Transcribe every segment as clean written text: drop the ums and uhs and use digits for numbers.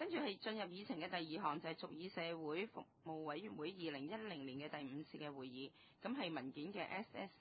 跟住係進入議程嘅第二項就係續議社會服務委員會2010年嘅第5次嘅會議，咁係文件嘅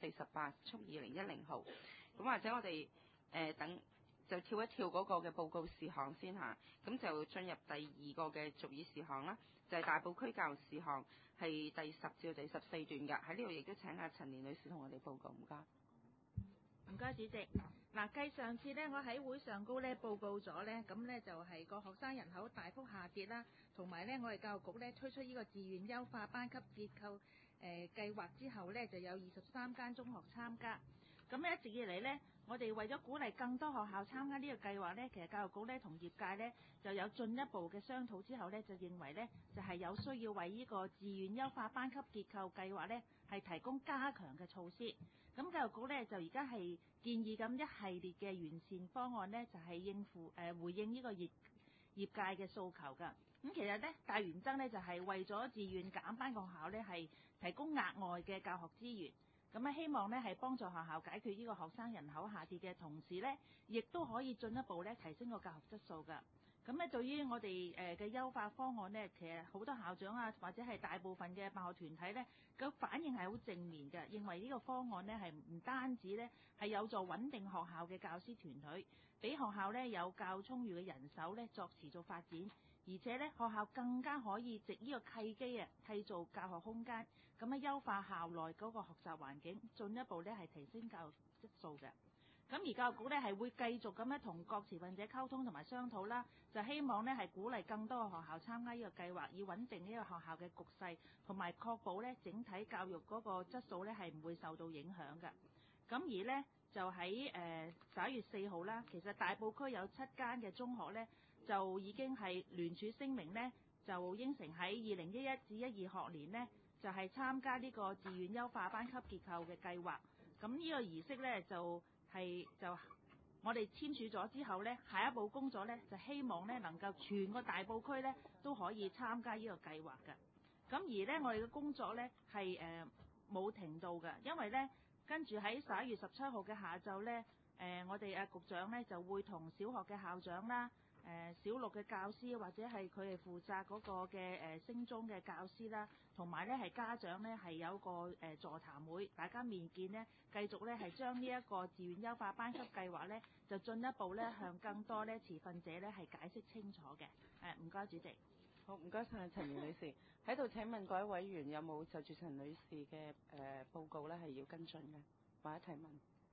SS48/2010 號。咁或者我哋等就跳一跳嗰個嘅報告事項先嚇，咁就進入第二個嘅續議事項啦，就係大埔區教育事項，係第10至第14段㗎。喺呢度亦都請阿陳年女士同我哋報告，唔該。 唔該，主席。嗱，繼上次呢，我喺會上高呢報告咗呢，咁呢就係個學生人口大幅下跌啦，同埋呢我哋教育局呢推出呢個自願優化班級結構計劃之後呢，就有23間中學參加。咁一直以嚟呢，我哋為咗鼓勵更多學校參加呢個計劃呢，其實教育局呢同業界呢就有進一步嘅商討之後呢，就認為呢就係有需要為呢個自願優化班級結構計劃呢係提供加強嘅措施。咁教育局呢就而家係建議咁一系列嘅完善方案呢，就係應付回應呢個業界嘅訴求㗎。咁其實呢大原則呢就係為咗自願減班嘅學校呢係提供額外嘅教學資源。咁希望呢係幫助學校解決呢個學生人口下跌嘅同時呢，亦都可以進一步呢提升個教學質素㗎。咁呢對於我哋嘅優化方案呢，其實好多校長啊，或者係大部分嘅辦學團體呢，個反應係好正面嘅，認為呢個方案呢係唔單止呢係有助穩定學校嘅教師團隊，俾學校呢有較充裕嘅人手呢作持續發展。而且呢，學校更加可以藉呢個契機啊，締造教學空間，咁樣優化校內嗰個學習環境，進一步呢係提升教育質素嘅。咁而教育局呢係會繼續咁樣同各持份者溝通同埋商討啦，就希望呢係鼓勵更多嘅學校參加呢個計劃，以穩定呢個學校嘅局勢，同埋確保呢整體教育嗰個質素呢係唔會受到影響嘅。咁而呢，就喺11月4號啦，其實大埔區有7間嘅中學呢，就已經係聯署聲明呢，就應承喺2011至12學年呢，就係參加呢個自願優化班級結構嘅計劃。咁呢個儀式呢，就我哋簽署咗之後呢，下一步工作呢，就希望呢能夠全個大埔區呢都可以參加呢個計劃嘅。咁而呢，我哋嘅工作呢係冇停到嘅，因為呢，跟住喺11月17號嘅下晝呢，我哋局長呢就會同小學嘅校長啦、小六嘅教師或者係佢哋負責嗰個嘅升中嘅教師啦，同埋呢係家長呢係有個座談會，大家面見呢，繼續呢係將呢一個自願優化班級計劃呢，就進一步呢向更多呢持份者呢係解釋清楚嘅。唔該，主席。 好，唔該晒陳年女士。喺度請問各位委員有冇就住陳女士嘅報告呢係要跟進嘅或者提問？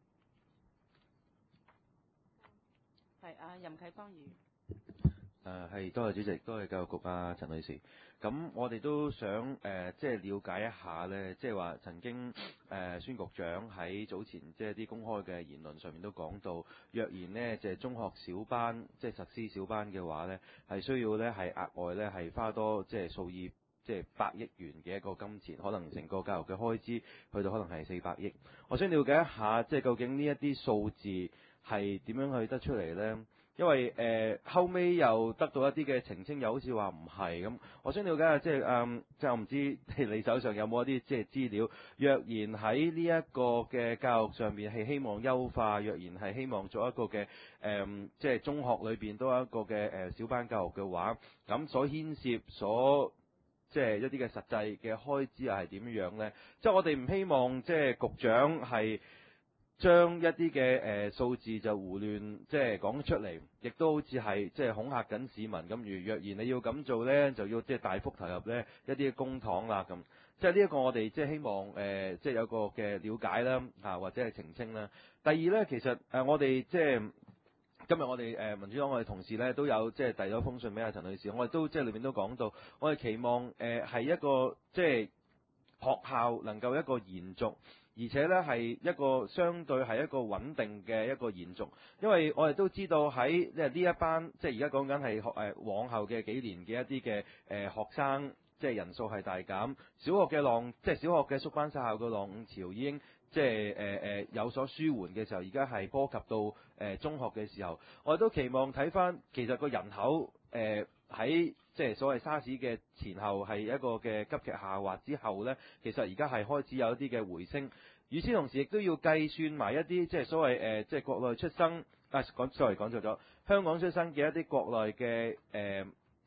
係啊，任啟邦議員。 係，多謝主席，多謝教育局陳女士。咁我哋都想即係了解一下呢，即係話曾經孫局長喺早前即係啲公開嘅言論上面都講到，若然呢即係中學小班即係實施小班嘅話呢，係需要呢係額外呢係花多即係數以即係百億元嘅一個金錢，可能成個教育嘅開支去到可能係400億。我想了解一下，即係究竟呢一啲數字係點樣去得出嚟呢？因為後尾又得到一啲嘅澄清，又好似話唔係咁。我想了解下，即係我唔知你手上有冇一啲即係資料。若然喺呢一個嘅教育上面係希望優化，若然係希望做一個嘅即係中學裏邊都有一個嘅小班教育嘅話，咁所牽涉即係一啲嘅實際嘅開支又係點樣呢？即係我哋唔希望即係局長係將一啲嘅數字就胡亂即係講出嚟，亦都好似係即係恐嚇緊市民咁。若然你要咁做呢，就要即係大幅投入呢一啲公帑啦咁。即係呢一個我哋即係希望即係有個嘅了解啦，或者係澄清啦。第二呢，其實我哋即係今日我哋民主黨我哋同事呢都有即係遞咗封信俾阿陳女士，我哋都即係裏面都講到，我哋期望係一個即係學校能夠一個延續。而且呢係一個相對係一個穩定嘅一個延續，因為我哋都知道喺呢一班即係而家講緊係往後嘅幾年嘅一啲嘅學生，即係人數係大減，小學嘅縮班殺校嘅浪潮已經即係有所舒緩嘅時候，而家係波及到中學嘅時候，我哋都期望睇翻其實個人口喺即係所謂沙士嘅前後係一個嘅急劇下滑之後呢，其實而家係開始有一啲嘅回升。與此同時，亦都要計算埋一啲即係所謂即係國內出生講錯咗香港出生嘅一啲國內嘅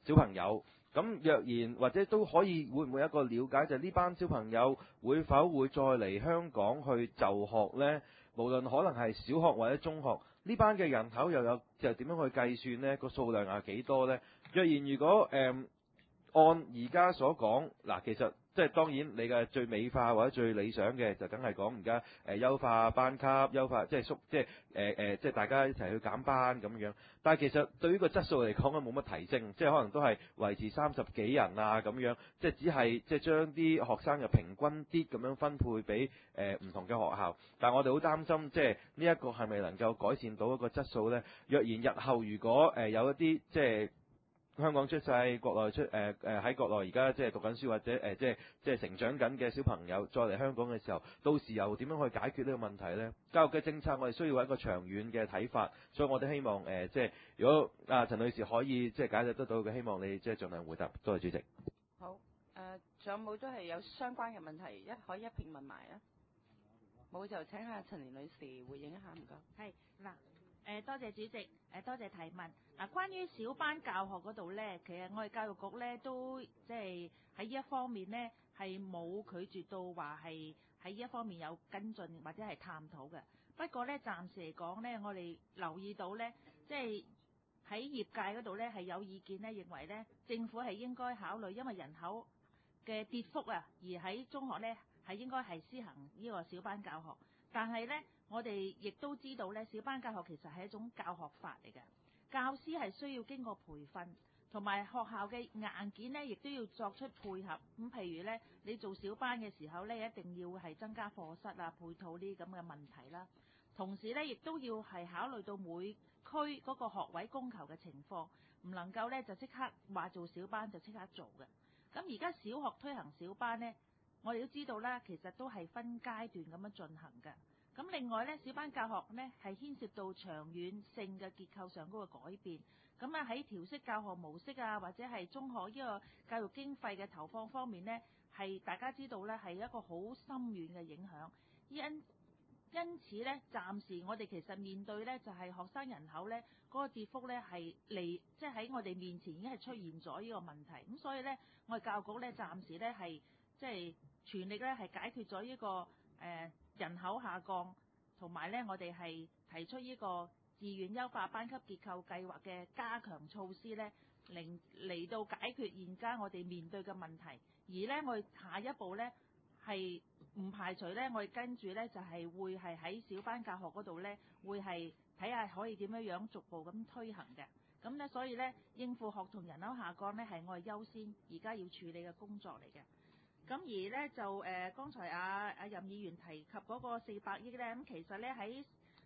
小朋友。咁若然或者都可以會唔會有一個了解，就係呢班小朋友會否會再嚟香港去就學呢？無論可能係小學或者中學，呢班嘅人口又點樣去計算呢？個數量係幾多呢？若然如果按而家所講嗱，其實即係當然你嘅最美化或者最理想嘅就梗係講而家優化班級、優化即係大家一齊去減班咁樣。但係其實對於個質素嚟講咧冇乜提升，即係可能都係維持30幾人啊咁樣，即係只係即係將啲學生嘅平均啲咁樣分配俾唔同嘅學校。但係我哋好擔心即係呢一個係咪能夠改善到一個質素呢？若然日後如果有一啲即係香港出世、國內喺國內而家即係讀緊書或者即係成長緊嘅小朋友再嚟香港嘅時候，到時又點樣去解決呢個問題呢？教育嘅政策我哋需要一個長遠嘅睇法，所以我哋希望即係如果陳女士可以即係解釋得到嘅，希望你即係盡量回答。多謝主席。 好，仲有冇都係有相關嘅問題，可以一併問埋啊？冇就請下陳年女士回應一下，唔該。 係嗱。多謝主席，多謝提問。嗱，關於小班教學嗰度咧，其實我哋教育局咧都即係喺呢一方面咧係冇拒絕到話係喺呢一方面有跟進或者係探討嘅。不過咧，暫時嚟講咧，我哋留意到咧，即係喺業界嗰度咧係有意見咧，認為咧政府係應該考慮，因為人口嘅跌幅啊，而喺中學咧係應該係施行呢個小班教學。但係咧，我哋亦都知道咧，小班教學其實係一種教學法嚟嘅，教師係需要經過培訓，同埋學校嘅硬件咧，亦都要作出配合。咁譬如咧，你做小班嘅時候咧，一定要係增加課室啊、配套呢啲咁嘅問題啦。同時咧，亦都要係考慮到每區嗰個學位供求嘅情況，唔能夠咧就即刻話做小班就即刻做嘅。咁而家小學推行小班咧，我哋都知道啦，其實都係分階段咁樣進行嘅。咁另外咧，小班教學咧係牽涉到長遠性嘅結構上嗰個改變。咁啊喺調適教學模式啊，或者係中學呢個教育經費嘅投放方面咧，係大家知道咧係一個好深遠嘅影響。因此咧，暫時我哋其實面對咧就係學生人口咧嗰個跌幅咧係即係喺我哋面前已經係出現咗呢個問題。咁所以咧，我哋教育局咧暫時咧係即係全力咧係解決咗呢個人口下降，同埋咧我哋係提出呢個自願優化班級結構計劃嘅加強措施咧，嚟到解決現家我哋面對嘅問題。而咧我哋下一步咧係唔排除咧，我哋跟住咧就係會係喺小班教學嗰度咧，會係睇下可以點樣逐步咁推行嘅。咁咧所以咧應付學童人口下降咧係我哋優先而家要處理嘅工作嚟嘅。咁而咧就剛才阿任議員提及嗰個400億咧，咁其實咧喺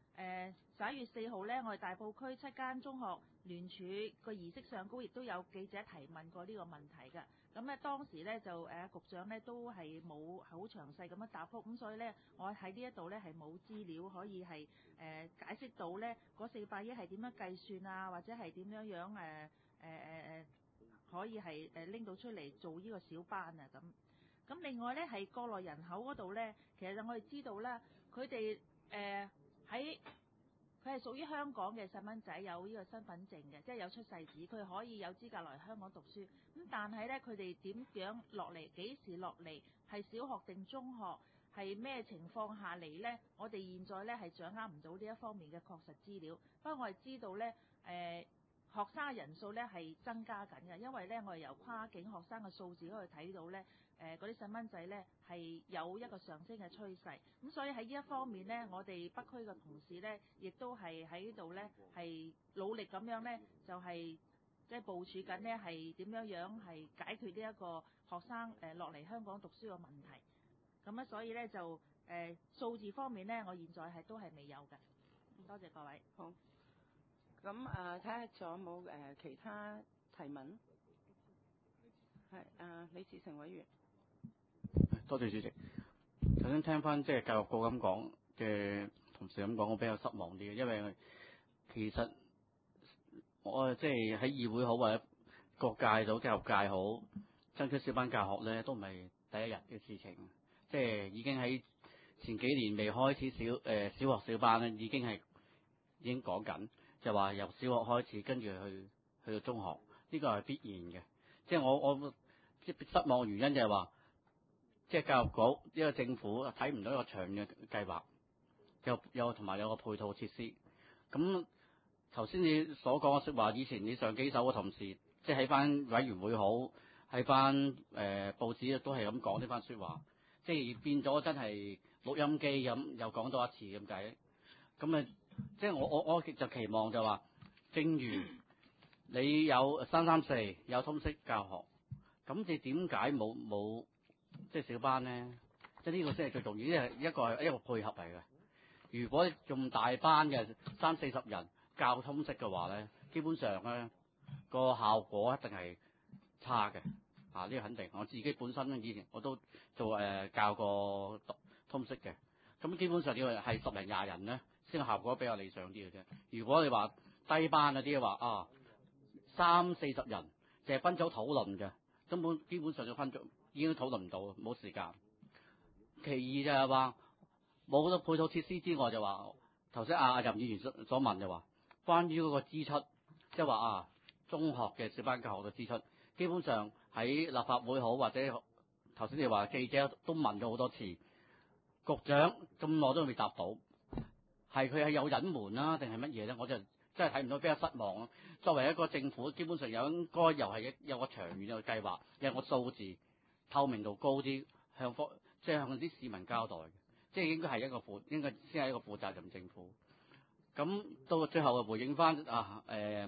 11月4號咧，我哋大埔區7間中學聯署個儀式上高，亦都有記者提問過呢個問題嘅。咁咧當時咧就局長咧都係冇好詳細咁樣答覆，咁所以咧我喺呢一度咧係冇資料可以係解釋到咧嗰400億係點樣計算啊，或者係點樣可以係拎到出嚟做呢個小班啊咁。咁另外咧係國內人口嗰度咧，其實我哋知道啦，佢哋佢係屬於香港嘅細蚊仔，有呢個身份證嘅，即係有出世紙，佢可以有資格嚟香港讀書。咁但係咧，佢哋點樣落嚟？幾時落嚟？係小學定中學？係咩情況下嚟咧？我哋現在咧係掌握唔到呢一方面嘅確實資料。不過我哋知道咧，學生嘅人數咧係增加緊嘅，因為咧我哋由跨境學生嘅數字可以睇到咧，嗰啲細蚊仔咧係有一個上升嘅趨勢。咁所以喺呢一方面咧，我哋北區嘅同事咧，亦都係喺度咧係努力咁樣咧，就係即係部署緊咧係點樣係解決呢一個學生落嚟香港讀書嘅問題。咁咧所以咧就數字方面咧，我現在都係未有嘅。多謝各位。 好。咁睇下仲有冇其他提問？係李志成委員。 多謝主席。頭先聽翻即係教育局咁講嘅同事咁講，我比較失望啲嘅，因為其實我即係喺議會好或者各界到教育界好，爭取小班教學咧都唔係第一日嘅事情，即係已經喺前幾年未開始小學小班咧，已經講緊。就話由小學開始，跟住去到中學， 呢個係必然嘅。即係我即係失望原因就係話，即係教育局呢個政府睇唔到一個長遠嘅計劃，有同埋有個配套設施。咁頭先你所講嘅説話，以前你上幾手嘅同事，即係喺翻委員會好，喺翻報紙都係咁講呢番説話，即係變咗真係錄音機咁又講多一次咁解。咁啊，即係我就期望就話，正如你有334有通識教學，咁你點解冇即係小班咧？即係呢個先係最重要，呢係一個配合嚟嘅。如果用大班嘅30-40人教通識嘅話咧，基本上咧個效果一定係差嘅。呢個肯定。我自己本身以前我都做教過通識嘅，咁基本上呢個係10零20人咧，先效果比較理想啲嘅啫。如果你話低班嗰啲嘅話30-40人淨係分組討論嘅，根本基本上就分組已經討論唔到，冇時間。其二就係話冇咗配套設施之外，就話頭先阿任議員所問就話，關於嗰個支出，即係話中學嘅小班教學嘅支出，基本上喺立法會好或者頭先你話記者都問咗好多次，局長咁耐都未答到，係佢係有隱瞞啦，定係乜嘢咧？我就真係睇唔到，比較失望咯。作為一個政府，基本上應該又係有個長遠嘅計劃，有個數字透明度高啲，即係向啲市民交代，即係應該係應該先係一個負責任政府。咁到最後回應翻國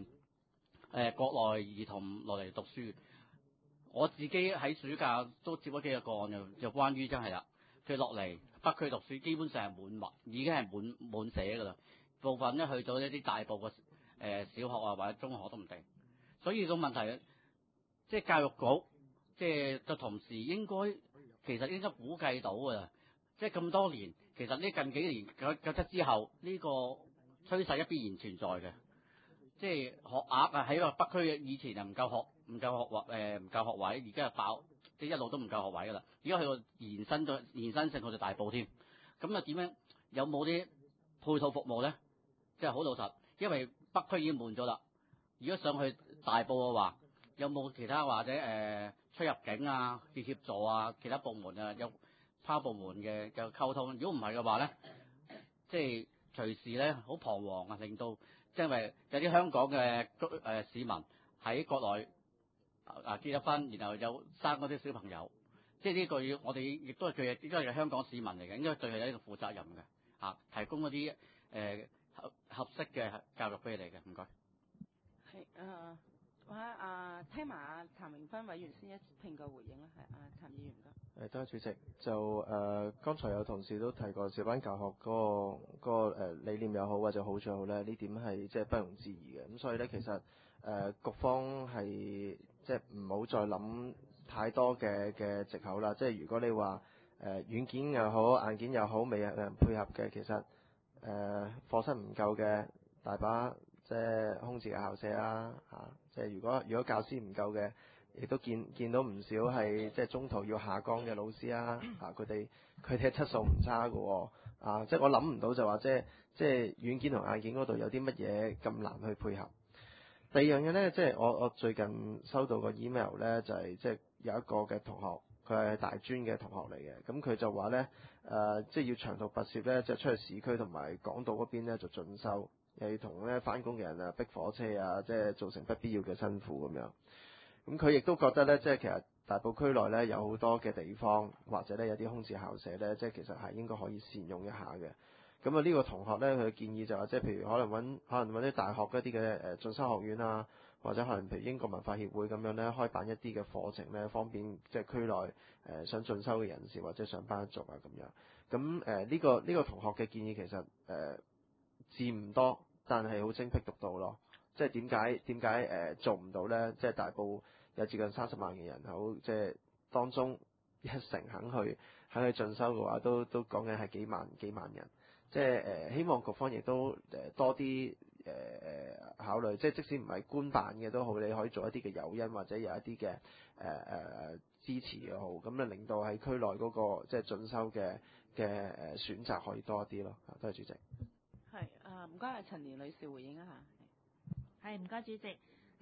內兒童落嚟讀書，我自己喺暑假都接咗幾個個案，就關於真係啦，佢落嚟北區讀書，基本上係滿額，已經係滿寫㗎啦。部分咧去到一啲大部嘅小學或者中學都唔定，所以個問題即係教育局即係個同事其實應該估計到㗎啦。即係咁多年，其實呢近幾年97之後，呢個趨勢必然存在嘅。即係學額喺個北區以前就唔夠學位，而家係爆，即係一路都唔夠學位㗎啦。而家去到延伸性去到大埔添，咁啊點樣有冇啲配套服務咧？即係好老實，因為北區已經滿咗啦。如果上去大埔嘅話，有冇其他或者出入境協助其他部門有跨部門嘅溝通？如果唔係嘅話咧，即係隨時咧好彷徨令到因為有啲香港嘅市民喺國內結咗婚，然後有生嗰啲小朋友，即係呢個我哋亦都係香港市民嚟嘅，應該對佢有一個負責任嘅提供嗰啲合適嘅教育俾你嘅，唔該。 係聽埋譚榮芬委員先一併個回應啦，係譚議員㗎。 多謝主席。就剛才有同事都提過小班教學嗰個理念又好或者好處又好咧，呢點係即係不容置疑嘅。咁所以咧，其實局方係即係唔好再諗太多嘅藉口啦。即係如果你話軟件又好硬件又好未有人配合嘅，其實課室唔夠嘅大把即係空置嘅校舍啦即係如果教師唔夠嘅，亦都見到唔少係即係中途要下崗嘅老師佢哋嘅質素唔差㗎喎即係我諗唔到就話即係軟件同硬件嗰度有啲乜嘢咁難去配合。第二樣嘢咧，即係我最近收到個 email 咧，就係即係有一個嘅同學，佢係大專嘅同學嚟嘅，咁佢就話咧即係要長途跋涉咧，就出去市區同埋港島嗰邊咧就進修，又要同咧返工嘅人逼火車即係造成不必要嘅辛苦咁樣。咁佢亦都覺得咧，即係其實大埔區內咧有好多嘅地方，或者咧有啲空置校舍咧，即係其實係應該可以善用一下嘅。咁呢個同學咧，佢嘅建議就話，即係譬如可能揾啲大學一啲嘅進修學院或者可能譬如英國文化協會咁樣咧，開辦一啲嘅課程咧，方便即係區內想進修嘅人士或者上班族咁樣。咁呢個同學嘅建議其實字唔多，但係好精闢獨到咯。即係點解做唔到咧？即係大埔有接近30萬嘅人口，即係當中1成肯去進修嘅話，都講緊係幾萬人。即係希望局方亦都多啲考慮，即係即使唔係官辦嘅都好，你可以做一啲嘅誘因或者有一啲嘅支持又好，咁啊令到喺區內嗰個即係進修嘅選擇可以多啲咯。多謝主席。 係唔該，陳年女士回應一下。 係唔該主席。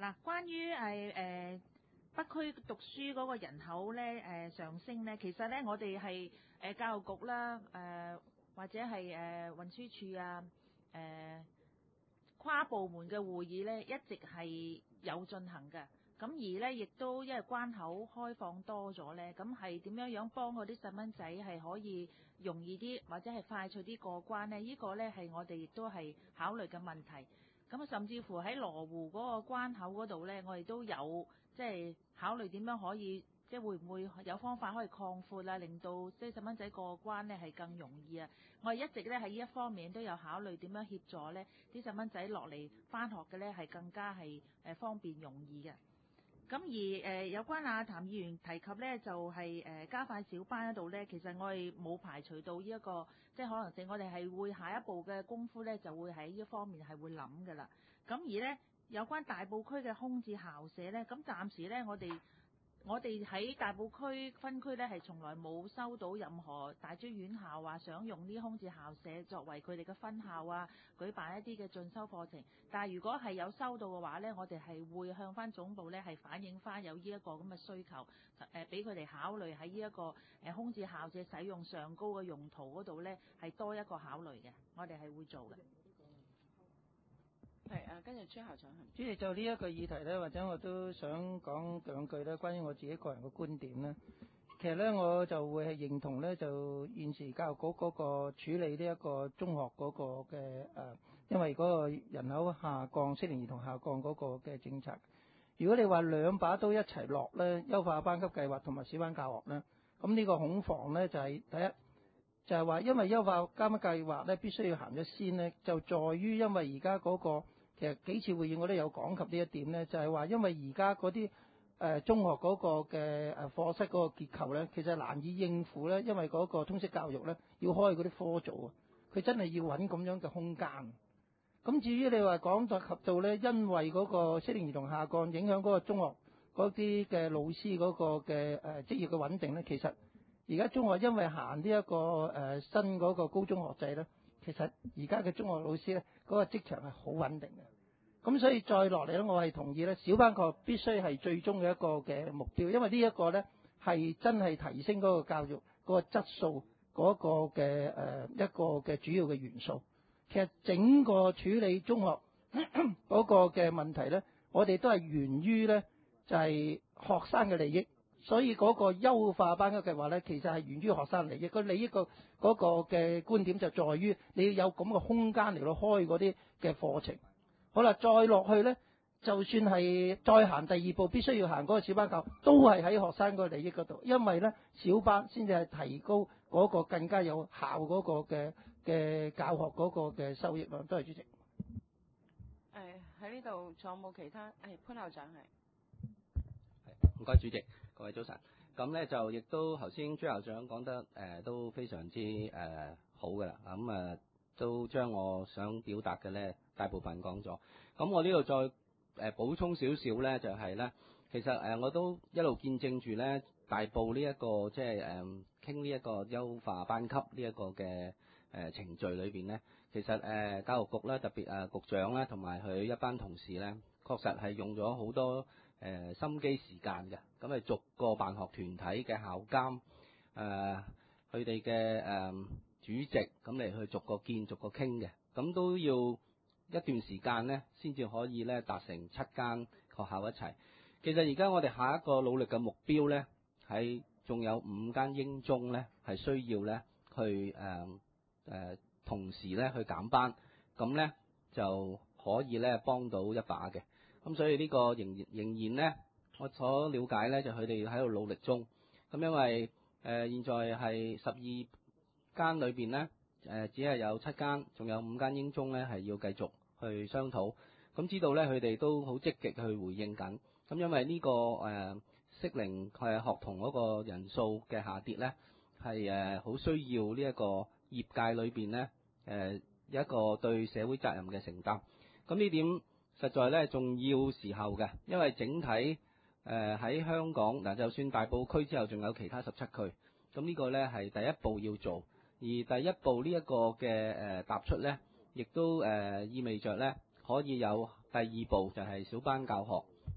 嗱，關於北區讀書嗰個人口咧上升咧，其實咧我哋係教育局啦，或者係運輸署啊，跨部門嘅會議咧一直係有進行嘅。咁而咧亦都因為關口開放多咗咧，咁係點樣幫嗰啲細蚊仔係可以容易啲或者係快脆啲過關咧？呢個咧係我哋亦都係考慮嘅問題。咁甚至乎喺羅湖嗰個關口嗰度咧，我哋都有即係考慮點樣可以，即係會唔會有方法可以擴闊啊，令到即係細蚊仔過關咧係更容易啊！我哋一直咧喺呢一方面都有考慮點樣協助咧啲細蚊仔落嚟返學嘅咧係更加係方便容易嘅。咁而有關譚議員提及咧，就係加快小班嗰度咧，其實我哋冇排除到呢一個即係可能性，我哋係會下一步嘅功夫咧，就會喺呢一方面係會諗㗎啦。咁而咧有關大埔區嘅空置校舍咧，咁暫時咧我哋喺大埔區分區咧係從來冇收到任何大專院校話想用呢空置校舍作為佢哋嘅分校啊，舉辦一啲嘅進修課程。但係如果係有收到嘅話咧，我哋係會向翻總部咧係反映翻有呢一個咁嘅需求，俾佢哋考慮喺呢一個空置校舍使用上高嘅用途嗰度咧係多一個考慮嘅，我哋係會做嘅。 跟住朱校長。 主席，就呢一個議題咧，或者我都想講兩句咧，關於我自己個人嘅觀點咧。其實咧，我就會係認同咧，就現時教育局嗰個處理呢一個中學嗰個嘅因為嗰個人口下降、適齡兒童下降嗰個嘅政策。如果你話兩把刀一齊落咧，優化班級計劃同埋小班教學咧，咁呢個恐防咧就係第一，就係話因為優化班級計劃咧必須要行咗先咧，就在於因為而家嗰個其實幾次會議我都有講及呢一點咧，就係話因為而家嗰啲中學嗰個嘅課室嗰個結構咧，其實難以應付咧，因為嗰個通識教育咧要開嗰啲科組啊，佢真係要揾咁樣嘅空間。咁至於你話講及到咧，因為嗰個適齡兒童下降影響嗰個中學嗰啲嘅老師嗰個嘅職業嘅穩定咧，其實而家中學因為行呢一個新嗰個高中學制咧，其實而家嘅中學老師咧嗰個職場係好穩定嘅。咁所以再落嚟咧，我係同意咧，小班教育必須係最終嘅一個嘅目標，因為呢一個咧係真係提升嗰個教育嗰個質素嗰個嘅一個嘅主要嘅元素。其實整個處理中學嗰個嘅問題咧，我哋都係源於咧就係學生嘅利益，所以嗰個優化班級計劃咧，其實係源於學生利益。個利益個嗰個嘅觀點就在於你要有咁嘅空間嚟到開嗰啲嘅課程。好啦，再落去咧，就算係再行第二步，必須要行嗰個小班教育，都係喺學生個利益嗰度，因為咧小班先至係提高嗰個更加有效嗰個嘅教學嗰個嘅收益咯。多謝主席。 喺呢度仲有冇其他？潘校長係。 唔該主席，各位早晨。咁咧就亦都頭先朱校長講得都非常之好㗎啦。咁都將我想表達嘅咧大部分講咗。咁我呢度再補充少少咧，就係咧，其實我都一路見證住咧大埔呢一個即係傾呢一個優化班級呢一個嘅程序裏邊咧，其實教育局咧特別局長咧同埋佢一班同事咧，確實係用咗好多心機時間嘅。咁逐個辦學團體嘅校監佢哋嘅主席咁嚟去逐個見逐個傾嘅，咁都要一段時間咧，先至可以咧達成7間學校一齊。其實而家我哋下一個努力嘅目標咧，係仲有5間英中咧係需要咧去同時咧去減班，咁咧就可以咧幫到一把嘅。咁所以呢個仍然咧，我所了解咧就佢哋喺度努力中。咁因為現在係12間裏邊咧，只係有7間，仲有5間英中咧係要繼續去商討。咁知道咧，佢哋都好積極去回應緊。咁因為呢個適齡學童嗰個人數嘅下跌咧，係好需要呢一個業界裏邊咧有一個對社會責任嘅承擔。咁呢點實在咧仲要時候嘅，因為整體喺香港嗱，就算大埔區之後，仲有其他17區。咁呢個咧係第一步要做。而第一步呢一個嘅踏出咧，亦都意味着咧可以有第二步，就係小班教學。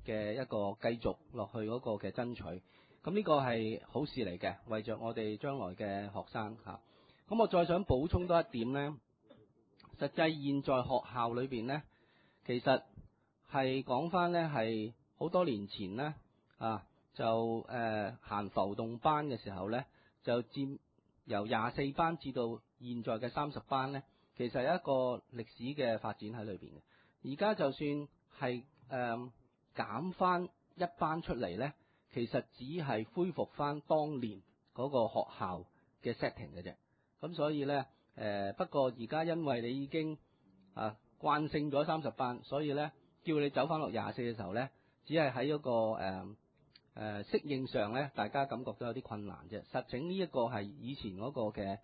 嘅一個繼續落去嗰個嘅爭取。咁呢個係好事嚟嘅，為着我哋將來嘅學生嚇。咁我再想補充多一點呢，實際現在學校裏邊呢，其實係講翻呢係好多年前呢，就行浮動班嘅時候呢，就佔由24班至到現在嘅30班呢，其實有一個歷史嘅發展喺裏邊嘅。而家就算係減翻一班出嚟呢，其實只係恢復翻當年嗰個學校嘅 setting 嘅啫。咁所以呢，不過而家因為你已經慣性咗30班，所以呢叫你走翻落24嘅時候呢，只係喺嗰個適應上呢，大家感覺到有啲困難啫。實情呢一個係以前嗰個嘅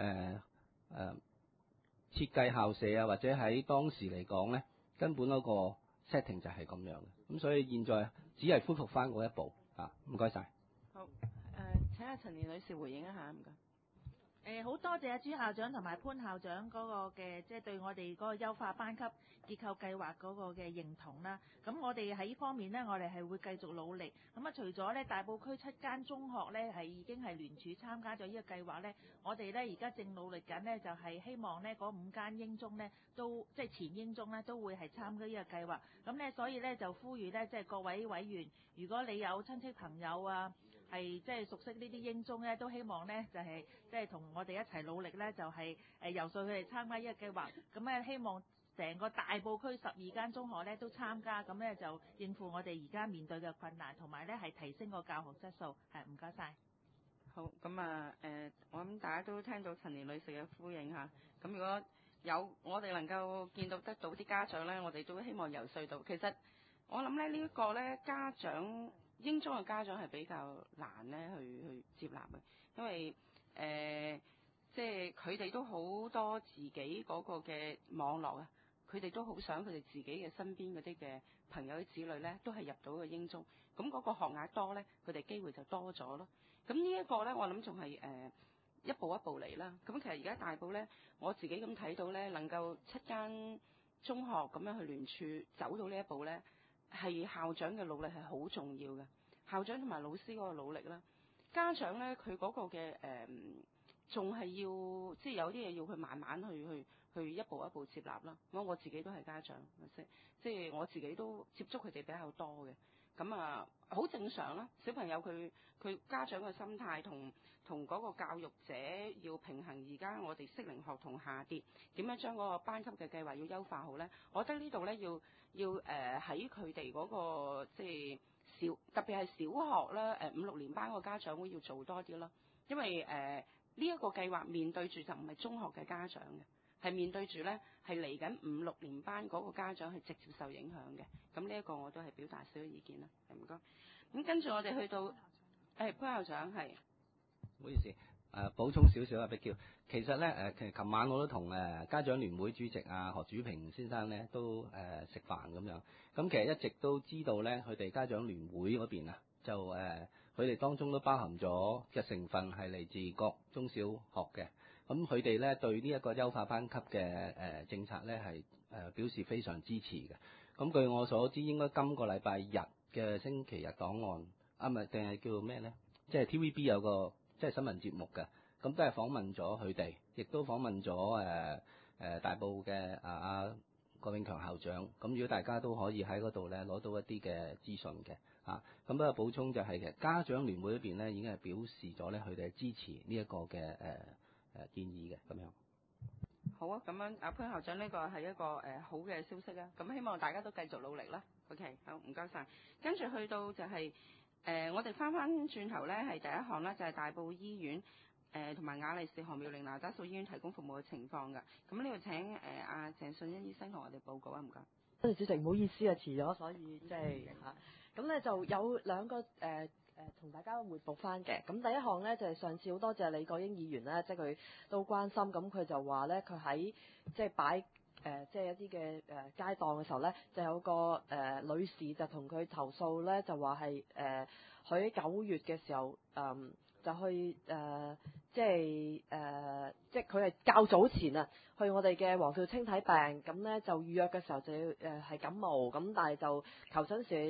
設計校舍啊，或者喺當時嚟講呢，根本嗰個 setting 就係咁樣嘅。咁所以現在只係恢復翻嗰一步啊。唔該晒。 好，請阿陳年女士回應一下，唔該。 好多謝朱校長同埋潘校長嗰個嘅即係對我哋嗰個優化班級結構計劃嗰個嘅認同啦。咁我哋喺呢方面呢，我哋係會繼續努力。咁除咗呢大埔區7間中學呢係已經係聯署參加咗呢個計劃呢，我哋呢而家正努力緊呢，就係希望呢嗰5間英中呢都即係前英中呢都會係參加呢個計劃。咁呢所以呢就呼籲呢即係各位委員，如果你有親戚朋友啊，係即係熟悉呢啲英中咧，都希望咧就係即係同我哋一齊努力咧，就係遊說佢哋參加呢個計劃。咁咧希望成個大埔區12間中學咧都參加，咁咧就應付我哋而家面對嘅困難，同埋咧係提升個教學質素。係，唔該晒。 好，咁我諗大家都聽到陳年女士嘅呼應嚇。咁如果有我哋能夠見到得到啲家長咧，我哋都希望遊說到。其實我諗咧呢一個咧家長。英中嘅家長係比較難咧去接納嘅，因為即係佢哋都好多自己嗰個嘅網絡啊，佢哋都好想佢哋自己嘅身邊嗰啲嘅朋友啲子女咧都係入到個英中，咁嗰個學額多咧，佢哋機會就多咗咯。咁呢一個咧，我諗仲係一步一步嚟啦。咁其實而家大埔咧，我自己咁睇到咧，能夠7間中學咁樣去聯署走到呢一步咧。係校長嘅努力係好重要嘅，校長同埋老師嗰個努力啦。家長咧，佢嗰個嘅仲係要即係有啲嘢要去慢慢去一步一步接納啦。咁我自己都係家長，即係我自己都接觸佢哋比較多嘅。咁好正常啦。小朋友佢家長嘅心態同嗰個教育者要平衡。而家我哋適齡學童下跌，點樣將嗰個班級嘅計劃要優化好咧？我覺得呢度咧要喺佢哋嗰個即係特別係小學啦，5、6年班個家長會要做多啲咯。因為呢一個計劃面對住就唔係中學嘅家長嘅，係面對住咧係嚟緊5、6年班嗰個家長係直接受影響嘅。咁呢一個我都係表達少少意見啦，唔該。咁跟住我哋去到潘校長係， 唔好意思。補充少少啊，碧嬌。其實咧其實琴晚我都同家長聯會主席何主平先生咧都食飯咁樣。咁其實一直都知道咧，佢哋家長聯會嗰邊啊，就佢哋當中都包含咗嘅成分係嚟自各中小學嘅。咁佢哋咧對呢一個優化班級嘅政策咧係表示非常支持嘅。咁據我所知，應該今個禮拜日嘅星期日檔案唔係定係叫咩咧？即係 TVB 有個即係新聞節目嘅，咁都係訪問咗佢哋，亦都訪問咗大埔嘅阿郭永強校長。咁如果大家都可以喺嗰度咧攞到一啲嘅資訊嘅咁不過補充就係其實家長聯會嗰邊咧已經係表示咗咧佢哋係支持呢一個嘅建議嘅咁樣。 好啊，咁樣潘校長呢個係一個好嘅消息啊！咁希望大家都繼續努力啦。OK， 好，唔該晒。跟住去到就係、我哋翻轉頭咧，係第一項咧，就係大埔醫院同埋雅麗氏何妙齡那打素醫院提供服務嘅情況㗎。咁呢度請阿鄭信欣醫生同我哋報告啊，唔該。 多謝主席，唔好意思啊，遲咗，所以即係咁咧就有兩個同大家回復翻嘅。咁第一項咧就係上次好多謝李國英議員咧，即係佢都關心，咁佢就話咧佢喺即係擺即係一啲嘅街檔嘅時候咧，就有個女士就同佢投訴咧，就話係佢喺9月嘅時候就去即係佢係較早前啊，去我哋嘅黃兆清睇病，咁咧就預約嘅時候就要係感冒，咁但係就求診時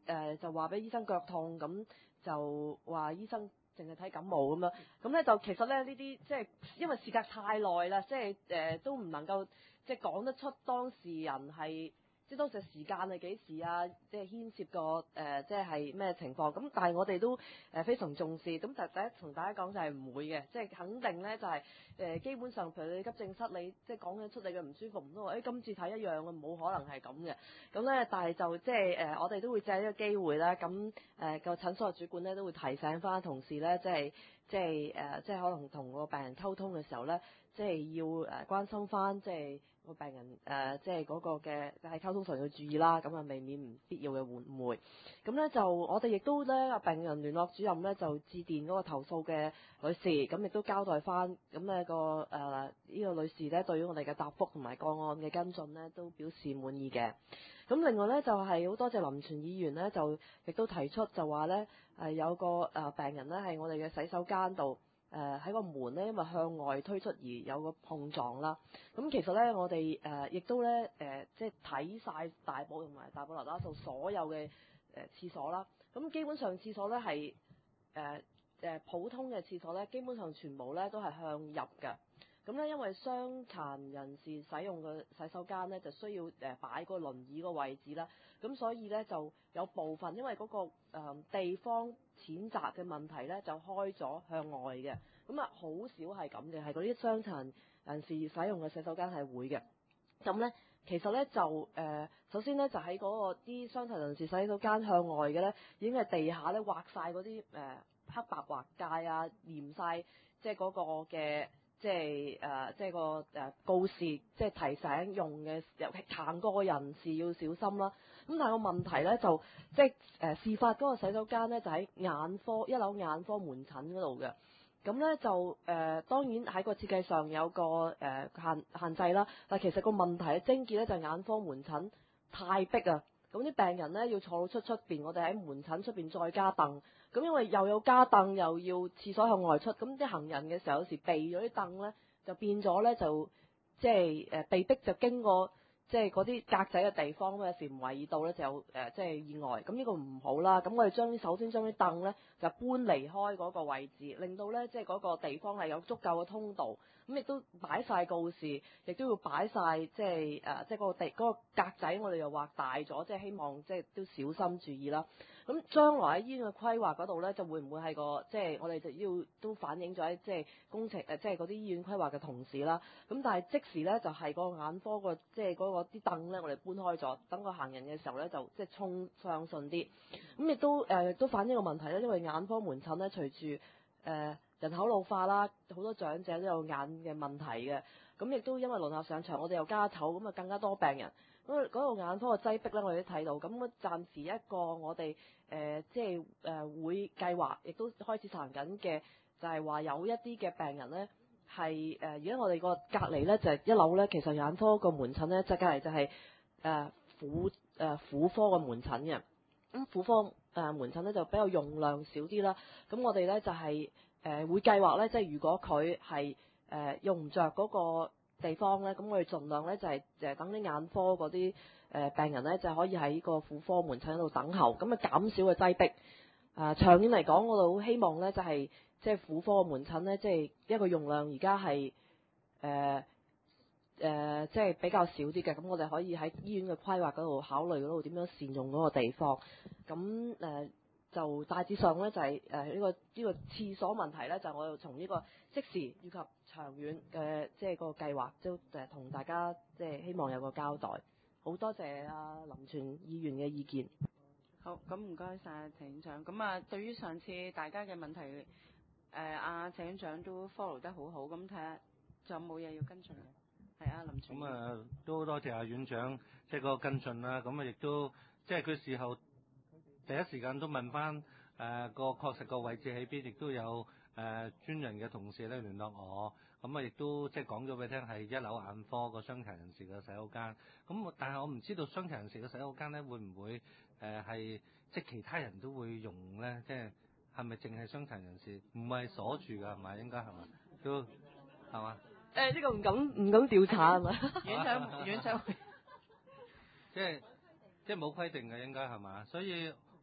就話俾醫生腳痛，咁就話醫生淨係睇感冒咁樣，咁咧就其實咧呢啲即係因為事隔太耐啦，即係都唔能夠即係講得出當事人係。即係當時時間係幾時啊？即係牽涉個即係咩情況？咁但係我哋都非常重視。咁就第一同大家講就係唔會嘅，即係肯定咧就係基本上，譬如你急症室你即係講緊出你嘅唔舒服，唔通話今次睇一樣嘅，冇可能係咁嘅。咁咧，但係就即係我哋都會借呢個機會啦。咁個診所嘅主管咧都會提醒翻同事咧，即係可能同個病人溝通嘅時候咧，即係要關心翻即係。個病人即係嗰個嘅喺溝通上要注意啦，咁啊避免唔必要嘅誤會。咁咧就我哋亦都咧病人聯絡主任咧就致電嗰個投訴嘅女士，咁亦都交代翻咁咧個呢個女士咧對於我哋嘅答覆同埋個案嘅跟進咧都表示滿意嘅。咁另外咧就係好多謝林全議員咧就亦都提出就話咧有個病人咧係我哋嘅洗手間度。喺個門咧，因為向外推出而有個碰撞啦。咁其實咧，我哋亦都咧即係睇晒大埔同埋大埔流打數所有嘅廁所啦。咁基本上廁所咧係普通嘅廁所咧，基本上全部咧都係向入嘅。咁咧，因為傷殘人士使用嘅洗手間咧，就需要擺個輪椅個位置啦。咁所以咧就有部分因為嗰個地方淺窄嘅問題咧，就開咗向外嘅。咁啊，好少係咁嘅，係嗰啲傷殘人士使用嘅洗手間係會嘅。咁咧，其實咧就首先咧就喺嗰個啲傷殘人士洗手間向外嘅咧，已經係地下咧畫晒嗰啲黑白劃界啊，黏晒即係嗰個嘅。即係個告示，即係提醒用嘅行過嘅人士要小心啦。咁但係個問題咧就即係事發嗰個洗手間咧就喺眼科一樓眼科門診嗰度嘅。咁咧就當然喺個設計上有個限制啦。但係其實個問題嘅症結咧就係眼科門診太逼啊。咁啲病人咧要坐到出邊，我哋喺門診出邊再加凳。咁因為又有加凳，又要廁所向外出，咁啲行人嘅時候有時避咗啲凳咧，就變咗咧就即係被逼就經過即係嗰啲格仔嘅地方，有時唔為意到咧就有即係意外。咁呢個唔好啦。咁我哋首先將啲凳咧就搬離開嗰個位置，令到咧即係嗰個地方係有足夠嘅通道。咁亦都擺晒告示，亦都要擺晒即係即係嗰個格仔，我哋又畫大咗，即係希望即係都小心注意啦。咁將來喺醫院嘅規劃嗰度咧，就會唔會係個即係我哋就要都反映咗喺即係工程即係嗰啲醫院規劃嘅同事啦。咁但係即時咧就係個眼科個即係嗰個啲凳咧，我哋搬開咗，等個行人嘅時候咧就即係衝相順啲。咁亦都反映個問題咧，因為眼科門診咧隨住人口老化啦，好多長者都有眼嘅問題嘅。咁亦都因為輪候上場，我哋又加籌，咁啊更加多病人。嗰個眼科嘅擠迫咧，我哋都睇到。咁暫時一個我哋即係會計劃，亦都開始實行緊嘅，就係話有一啲嘅病人咧係而家我哋個隔離咧就係一樓咧，其實眼科個門診咧即係隔離就係婦科嘅門診嘅。咁婦科門診咧就比較用量少啲啦。咁我哋咧就係會計劃咧，即係如果佢係用唔着嗰個地方咧，咁我哋盡量咧就係等啲眼科嗰啲病人咧就可以喺個婦科門診度等候，咁啊減少個擠迫。長遠嚟講，我哋好希望咧就係即係婦科嘅門診咧，即係一個用量而家係即係比較少啲嘅，咁我哋可以喺醫院嘅規劃嗰度考慮嗰度點樣善用嗰個地方。咁就大致上咧就係呢個廁所問題咧，就我哋從呢個即時以及長遠嘅即係個計劃都同大家即係希望有個交代。好多謝林全議員嘅意見。 好，咁唔該晒陳院長。咁啊，對於上次大家嘅問題，陳院長都 follow 得好好。咁睇下仲有冇嘢要跟進嘅？係林全。 咁都多謝院長即係嗰個跟進啦。咁亦都即係佢事後第一時間都問翻個確實個位置喺邊，亦都有專人嘅同事咧聯絡我。咁亦都即係講咗俾你聽係一樓眼科個傷殘人士嘅洗手間。咁但係我唔知道傷殘人士嘅洗手間咧會唔會係即係其他人都會用咧？即係係咪淨係傷殘人士？唔係鎖住㗎係咪？應該係嘛？都係嘛？ 呢個唔敢調查係嘛？ 院長即係冇規定嘅應該係嘛？所以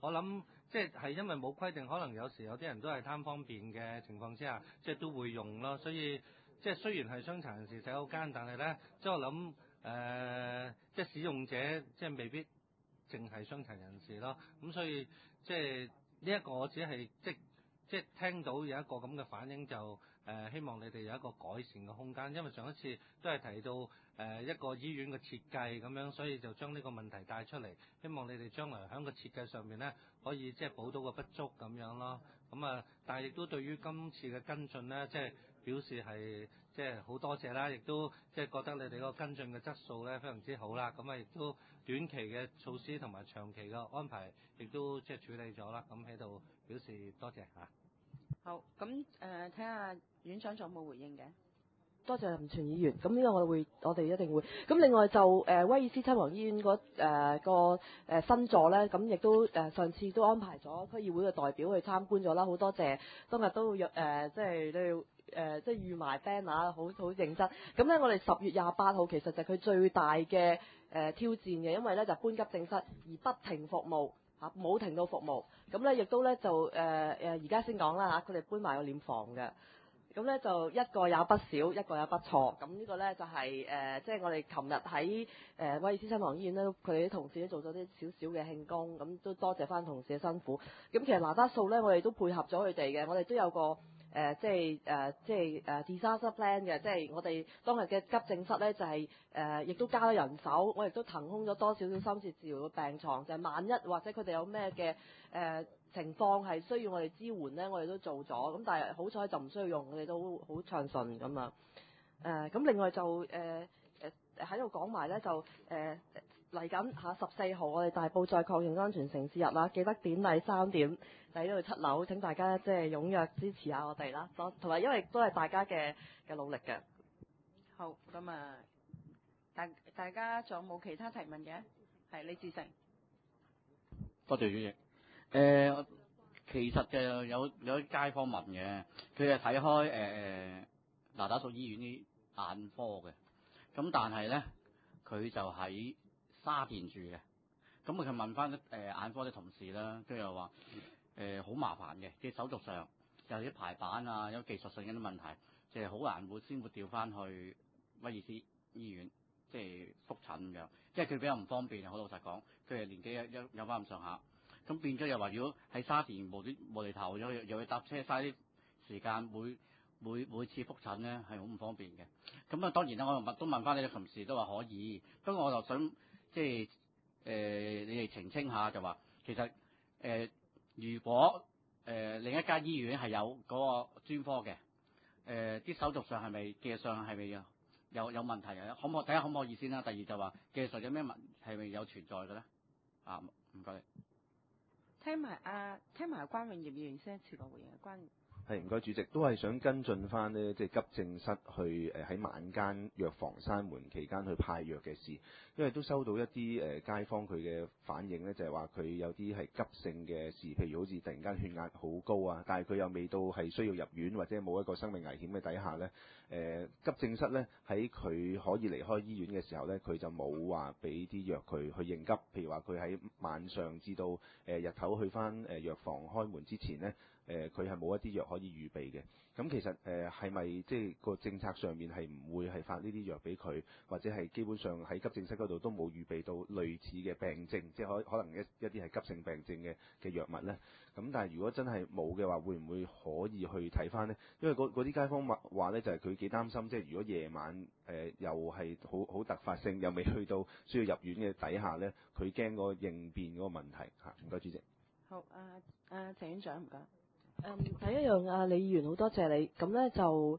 我諗即係因為冇規定，可能有時有啲人都係貪方便嘅情況之下，即係都會用咯。所以即係雖然係傷殘人士洗手間，但係咧即係我諗即係使用者即係未必淨係傷殘人士咯。咁所以即係呢一個我只係即係聽到有一個咁嘅反應就希望你哋有一個改善嘅空間，因為上一次都係提到一個醫院嘅設計咁樣，所以就將呢個問題帶出嚟，希望你哋將來喺個設計上面咧可以即係補到個不足咁樣咯。咁但係亦都對於今次嘅跟進咧，即係表示係即係好多謝啦，亦都即係覺得你哋嗰個跟進嘅質素咧非常之好啦。咁亦都短期嘅措施同埋長期嘅安排亦都即係處理咗啦。咁喺度表示多謝嚇。 好，咁睇下院長仲有冇回應嘅？ 多謝林全議員。咁呢個我哋一定會。咁另外就威爾斯親王醫院個新座咧，咁亦都上次都安排咗區議會嘅代表去參觀咗啦。好多謝當日都約即係都要即係預埋 banner， 好認真。咁咧我哋10月28號其實就係佢最大嘅挑戰嘅，因為咧就搬急症室而不停服務。冇停到服務，咁咧亦都咧就而家先講啦嚇，佢哋搬埋個殮房嘅，咁咧就一個也不少，一個也不錯，咁呢個咧就係即係我哋琴日喺威爾斯親王醫院咧，佢哋啲同事都做咗啲少少嘅慶功，咁都多謝翻同事嘅辛苦。咁其實拿得數咧，我哋都配合咗佢哋嘅，我哋都有個即係disaster plan 嘅，即係我哋當日嘅急症室咧就係亦都加咗人手，我亦都騰空咗多少少深切治療嘅病床，就係萬一或者佢哋有咩嘅情況係需要我哋支援咧，我哋都做咗。咁但係好彩就唔需要用，我哋都好暢順咁啊。咁另外就喺度講埋咧就嚟緊14號我哋大埔再確認安全城市日啦，記得典禮3點嚟呢度7樓，請大家即係踴躍支持下我哋啦，同埋因為都係大家嘅努力嘅。 好，咁大家仲有冇其他提問嘅？係李志成。 多謝主席。其實就有啲街坊問嘅，佢係睇開那打素醫院啲眼科嘅，咁但係咧佢就喺沙田住嘅，咁佢問翻眼科啲同事啦，佢又話好麻煩嘅，嘅手續上有啲排版啊，有技術性嘅啲問題，即係好難先會調翻去威爾斯醫院即係覆診咁樣，因為佢比較唔方便，好老實講，佢係年紀有翻咁上下。咁變咗又話，如果喺沙田無厘頭又要搭車，嘥啲時間，每次覆診咧係好唔方便嘅。咁當然啦，我都問翻你啲同事都話可以，不過我就想即係你哋澄清下，就話其實如果另一間醫院係有嗰個專科嘅，啲手續上係咪技術上係咪有問題啊？睇下可唔可以先啦。第二就話技術上有咩問係咪有存在嘅咧？唔該你。 聽埋關永業議員先一次過回應關。 係唔該主席，都係想跟進翻呢，即係急症室去喺晚間藥房閂門期間去派藥嘅事，因為都收到一啲街坊佢嘅反應呢，就係話佢有啲係急性嘅事，譬如好似突然間血壓好高啊，但係佢又未到係需要入院或者冇一個生命危險嘅底下呢，急症室呢，喺佢可以離開醫院嘅時候呢，佢就冇話俾啲藥佢去應急，譬如話佢喺晚上至到日頭去翻藥房開門之前呢。佢係冇一啲藥可以預備嘅，咁其實係咪即係個政策上面係唔會係發呢啲藥俾佢，或者係基本上喺急症室嗰度都冇預備到類似嘅病症，即係可能一啲係急性病症嘅藥物呢？咁但係如果真係冇嘅話，會唔會可以去睇翻呢？因為嗰啲街坊話呢，就係佢幾擔心，即係如果夜晚又係好突發性，又未去到需要入院嘅底下呢，佢驚個應變嗰個問題嚇。唔該，主席。 好，鄭院長唔該。 第一樣李議員好多謝你，咁咧就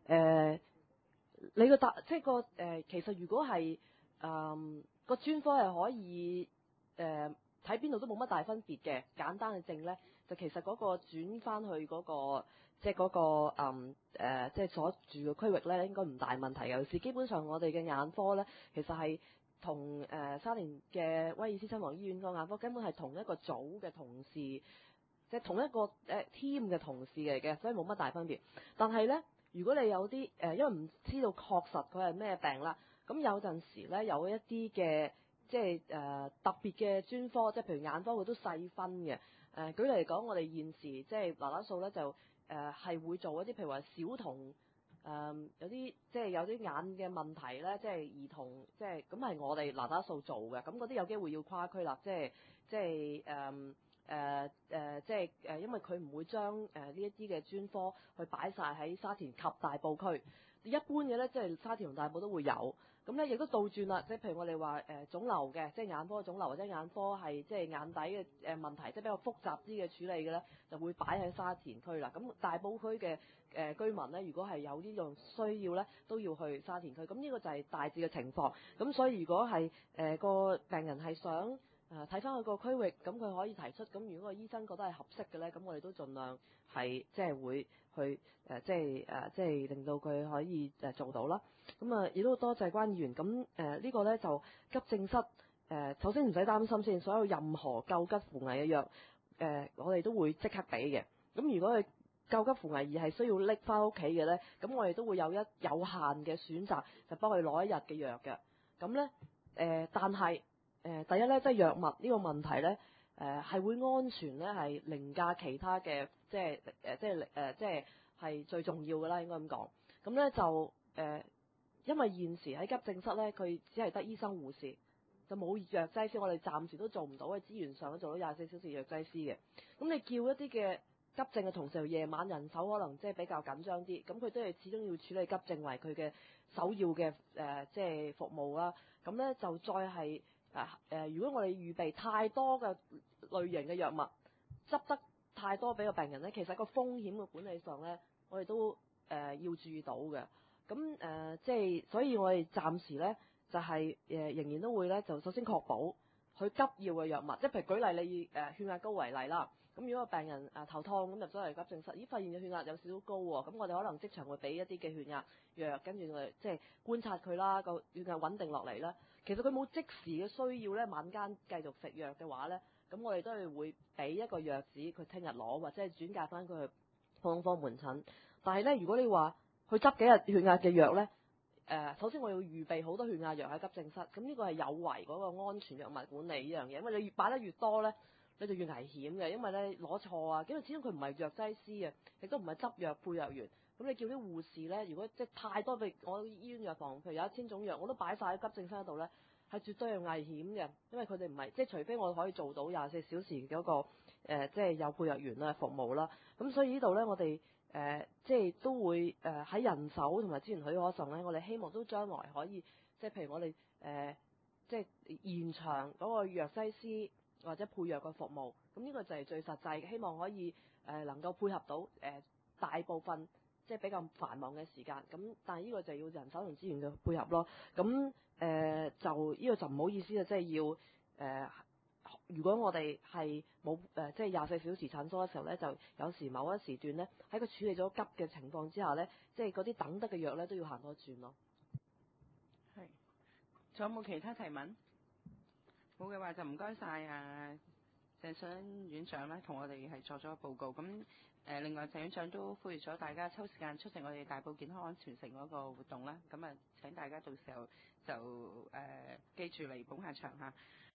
你個即係其實如果係個專科係可以睇邊度都冇乜大分別嘅簡單嘅症咧，就其實嗰個轉翻去嗰個即係嗰個即係所住嘅區域咧，應該唔大問題。尤其是基本上我哋嘅眼科咧，其實係同沙田嘅威爾斯親王醫院個眼科根本係同一個組嘅同事。即係同一個team 嘅同事嚟嘅，所以冇乜大分別。但係咧，如果你有啲因為唔知道確實佢係咩病啦，咁有陣時咧有一啲嘅即係特別嘅專科，即係譬如眼科佢都細分嘅。舉例嚟講，我哋現時即係嗱嗱數咧就係會做一啲譬如話小童有啲即係有啲眼嘅問題咧，即係兒童即係咁係我哋嗱嗱數做嘅，咁嗰啲有機會要跨區啦，即係因為佢唔會將呢一啲嘅專科去擺晒喺沙田及大埔區，一般嘅咧即係沙田同大埔都會有。咁咧亦都倒轉啦，即係譬如我哋話腫瘤嘅，即係眼科嘅腫瘤或者眼科係即係眼底嘅問題，即係比較複雜啲嘅處理嘅咧，就會擺喺沙田區啦。咁大埔區嘅居民咧，如果係有呢樣需要咧，都要去沙田區。咁呢個就係大致嘅情況。咁所以如果係個病人係想睇翻佢個區域，咁佢可以提出。咁如果個醫生覺得係合適嘅咧，咁我哋都盡量係即係會去即係令到佢可以做到啦。咁亦都多謝關議員。咁呢個咧就急症室首先唔使擔心先，所有任何救急扶危嘅藥我哋都會即刻俾嘅。咁如果佢救急扶危而係需要拎翻屋企嘅咧，咁我哋都會有有限嘅選擇，就幫佢攞一日嘅藥嘅。咁咧但係第一咧，即係藥物呢個問題咧，係會安全咧，係凌駕其他嘅，即係最重要嘅啦，應該咁講。咁咧就因為現時喺急症室咧，佢只係得醫生護士，就冇藥劑師，我哋暫時都做唔到，喺資源上都做到24小時藥劑師嘅。咁你叫一啲嘅急症嘅同時，夜晚人手可能即係比較緊張啲，咁佢都係始終要處理急症為佢嘅首要嘅即係服務啦。咁咧就再係如果我哋預備太多嘅類型嘅藥物，執得太多俾個病人咧，其實個風險嘅管理上咧，我哋都要注意到嘅。咁即係所以我哋暫時咧就係仍然都會咧，就首先確保佢急要嘅藥物，即係譬如舉例你以血壓高為例啦。咁如果個病人頭痛咁入咗嚟急症室，咦發現嘅血壓有少少高喎，咁我哋可能即場會俾一啲嘅血壓藥，跟住我哋即係觀察佢啦，個血壓穩定落嚟啦。其實佢冇即時嘅需要咧，晚間繼續食藥嘅話咧，咁我哋都係會俾一個藥紙，佢聽日攞或者係轉介翻佢去普通科門診。但係咧，如果你話去執幾日血壓嘅藥咧，首先我要預備好多血壓藥喺急症室，咁呢個係有違嗰個安全藥物管理呢樣嘢，因為你越擺得越多咧，你就越危險嘅，因為咧攞錯啊，因為始終佢唔係藥劑師啊，亦都唔係執藥配藥員，咁你叫啲護士咧，如果即係太多，譬如我醫院藥房，譬如有1000種藥，我都擺晒喺急症室度咧，係絕對係危險嘅，因為佢哋唔係即係除非我可以做到24小時嗰個即係有配藥員啊服務啦，咁所以呢度咧我哋即係都會喺人手同埋資源許可上咧，我哋希望都將來可以即係譬如我哋即係延長嗰個藥劑師或者配藥嘅服務，咁呢個就係最實際嘅，希望可以能夠配合到大部分即係比較繁忙嘅時間，咁但係呢個就要人手同資源嘅配合咯。咁就呢個就唔好意思啊，即係要如果我哋係冇即係24小時診所嘅時候咧，就有時某一時段咧喺佢處理咗急嘅情況之下咧，即係嗰啲等得嘅藥咧都要行多轉咯。 係，仲有冇其他提問？冇嘅話就唔該晒啊鄭順恩院長咧，同我哋係作咗報告。咁另外鄭院長都呼籲咗大家抽時間出席我哋大埔健康安全城嗰個活動啦。咁請大家到時候就記住嚟捧下場嚇。